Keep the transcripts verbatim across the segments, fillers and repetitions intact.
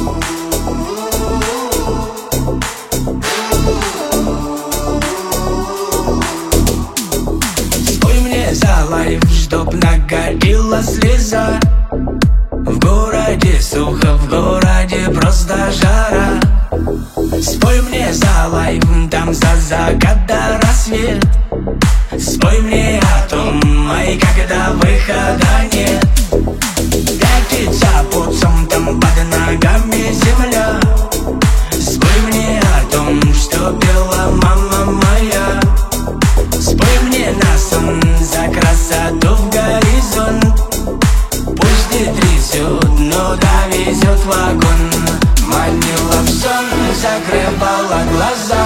Спой мне за лайф, чтоб нагорела слеза. В городе сухо, в городе просто жара. Спой мне за лайф, там за закат до рассвет. Спой мне о том, ай, когда выхода нет. Пятится путцом, там под ногами земля. Спой мне о том, что пела мама моя. Спой мне на сон за красоту в горизонт. Пусть не трясет, но довезет вагон. Манила в сон, закрывала глаза.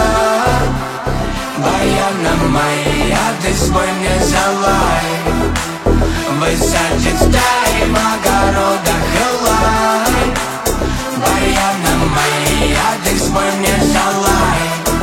Баяна моя, ты спой мне за лай. Высадит стаи в огородах элай. Баяна моя, ты спой мне за лай.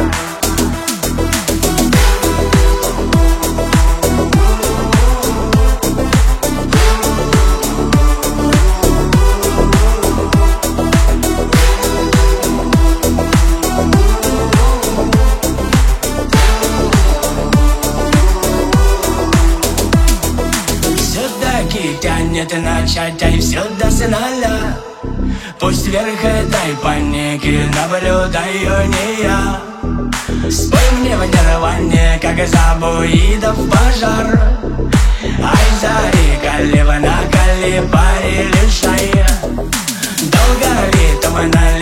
Тянет начать, ай, все до финала. Пусть вверх этой паники наблюдаю не я. Спой мне в нирване, как забуидов пожар. Ай, зари, калива на калибаре лишая. Долго ли тумана